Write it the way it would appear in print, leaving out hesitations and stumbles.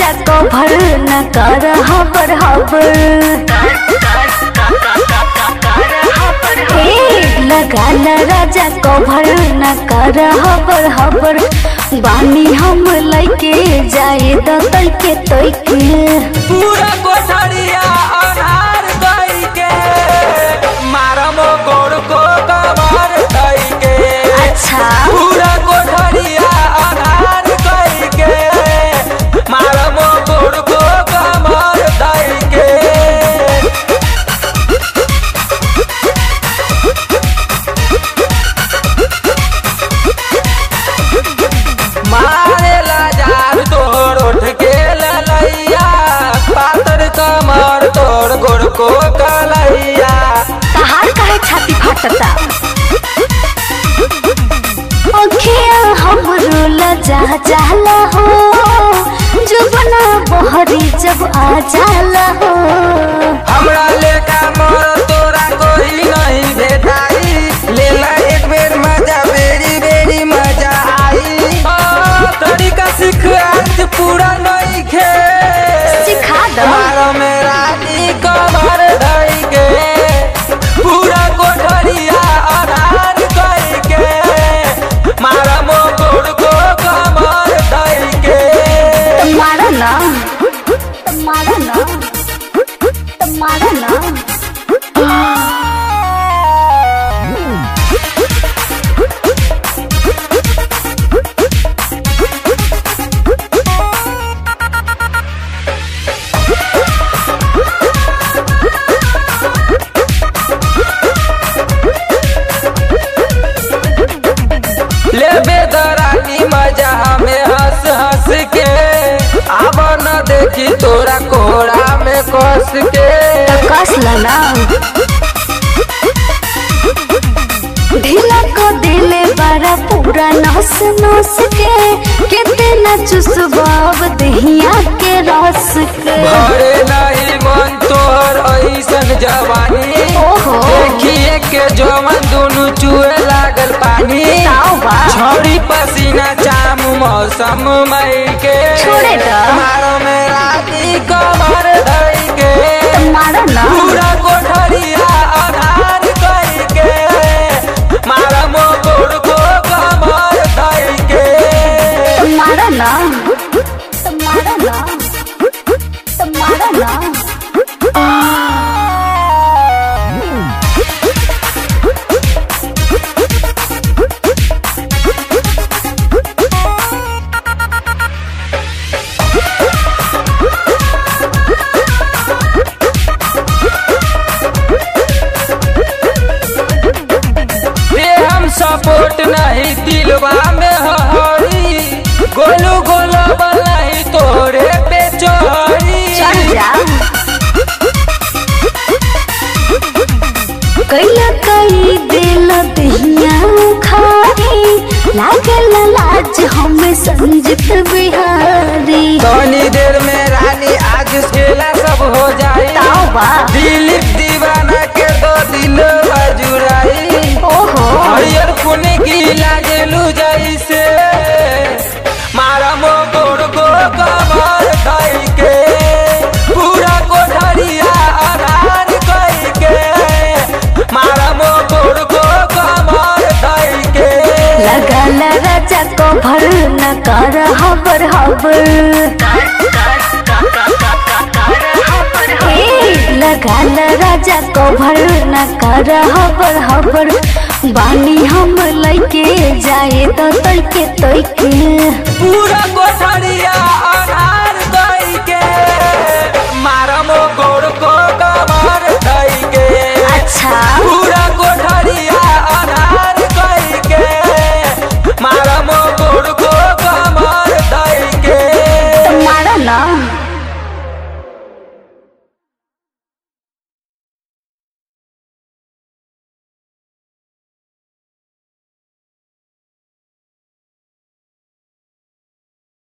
राजा cover न कर हबर हबर लगाला राजा कभर न कर हबर हबर बानी हम लैके जाए तैके तैके पूरा कोठरिया अनार दई के मारमो गोड़ को कमर दई के। अच्छा पूरा कोठरिया अनार दई के मारमो गोड़ को कमर दई के। मारे लाजार तोड़ उठ के ललैया पातर कमर तोड़ गोड़ को कलैया। कहार कहे छाती फटता ओखिया हमरो लजा जाला हो जुबना बहरी जब आ जाला हो हमरा लेका मोर तोरा कोई नहीं भेटाई लेला एक बेर मजा बेरी बेरी मजा आई। तरीका सीख आज पूरा नहीं खे सिखा दो मारो मेरा नी कमर धई के पूरा कोठरिया अनार कई के मारा मो गोड़ को कमर धई के। तुम्हारा ना तुम्हारा ना तुम्हारा ना लेबे दरानी मजा हमें हंस हंस के अब न देखी तोरा कोड़ा में कस के। कस लना ढीला को दिले बड़ा पूरा नस नस के कितना चुसबाब दहिया के रस के भरे नहीं मन तोहर ऐसन जवानी ओहो। देखिए के जवन दोनों चुए लागल पानी आओ बा। छोड़ी पसीना चाम मौसम मई के छोड़े दा। मारो मेरा नी कमर धई के तुम्हारा ना पूरा कोठरिया अनार कई के मारा मो गोड़ को कमर धई के। तुम्हारा ना तुम्हारा ना तुम्हारा ना दे हम सपोर्ट नहीं दिलवा में हरी गोलू गोलो बनाई तोरे पे चोरी। चल जा कैला कई दिल दहिया खारी लागल लाज हमें संजित बिहारी तनी देर में रानी आज खेला सब हो जाए ताओ बा। दिलीप दीवाना के दो दिल जुराई ओहो हरियर पुने की लागेलू जैसे मारा मो गोड़ को कमर धई के पूरा कोठरिया अनार कई के मारा मो गोड़ को कमर धई के। लगल राजा कभर न कर हबर हबर लगाल राजा कभर न कर हबर हबर बानी हम लैके जाए तैके तैके पूरा कोठरिया अनार दई के मारा